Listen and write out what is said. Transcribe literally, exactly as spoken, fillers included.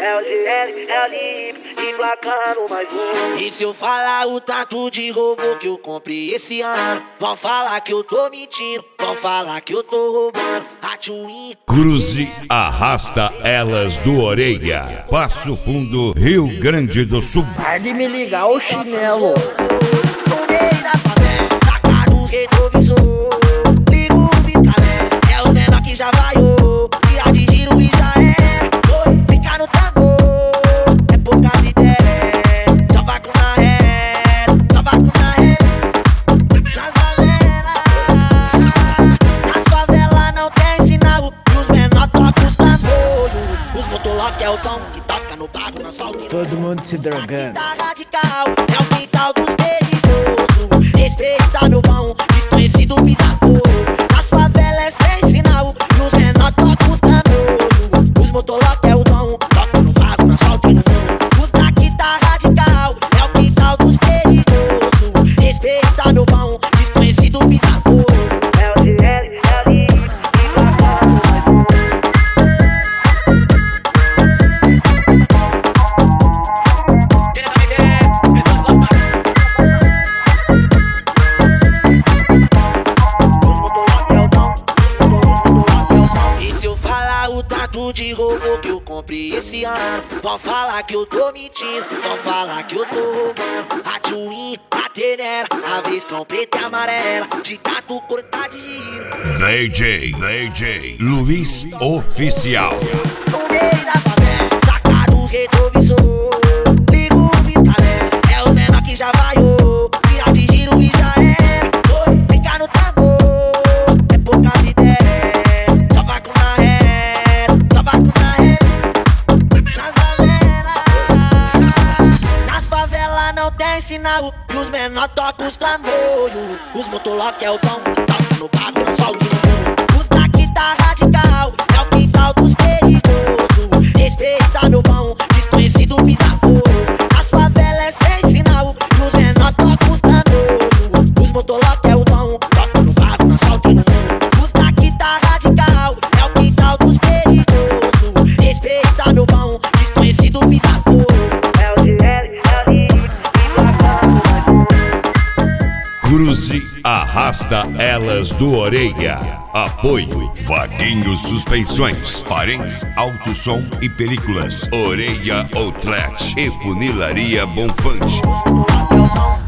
É o G L, é o Lipe, emplacando mais um. E se eu falar o tanto de roubo que eu comprei esse ano, vão falar que eu tô mentindo, vão falar que eu tô roubando a Twin. Cruze arrasta elas do Orelha, Passo Fundo, Rio Grande do Sul. Para de me ligar o chinelo. No meio da favela, taca no retrovisor, liga o pisca-alerta, é o menor que já vaiou, tira de giro e já era. Oi, fica no tambor, é poucas ideias, só vai com na ré, só vai com na ré. Nas favelas, nas favelas não tem sinal, e os menor tocam os tambores. Os motolock é o tom que toca no bago, no asfalto. Todo mundo se drogando. Tá radical, é o quintal dos perigosos. Respeita meu pão, desconhecido pisafou. Nas favelas é sem sinal, e os menor tocam os tambores. Os motolock é o tom, toca no bago, no asfalto e no mundo. Os daqui tá radical, é o quintal dos perigosos. Respeita meu pão, desconhecido pisafou. É o G L, é o Lipe, emplacando mais um. De roubo que eu comprei esse ano, vão falar que eu tô mentindo, vão falar que eu tô roubando a Twin, a Tenera, a Vestão preta e amarela, de tato cortar de giro. D J, D J Luiz Oficial. No meio da favela, taca no retrovisor, liga o pisca-alerta, é o menor que já vaiou, tira de giro e já era. Oi, fica no tambor, é poucas ideias, só vai com na ré. Sinal, e os menor tocam os tambores. Os motolock é o tom que toca no bago, no asfalto e no mundo. Os daqui tá radical, é o quintal dos perigosos. Respeita meu pão, desconhecido pisafou. As favelas é sem sinal, e os menor tocam os tambores. Os motolock é o tom, toca no bago, no asfalto e no mundo. Os daqui tá radical, é o quintal dos perigosos. Respeita meu pão, desconhecido pisafou. É o G L, é o Lipe. Cruze arrasta elas do Orelha. Apoio Vaguinho Suspensões, Parentes Alto Som e Películas, Orelha Outlet e Funilaria Bonfante.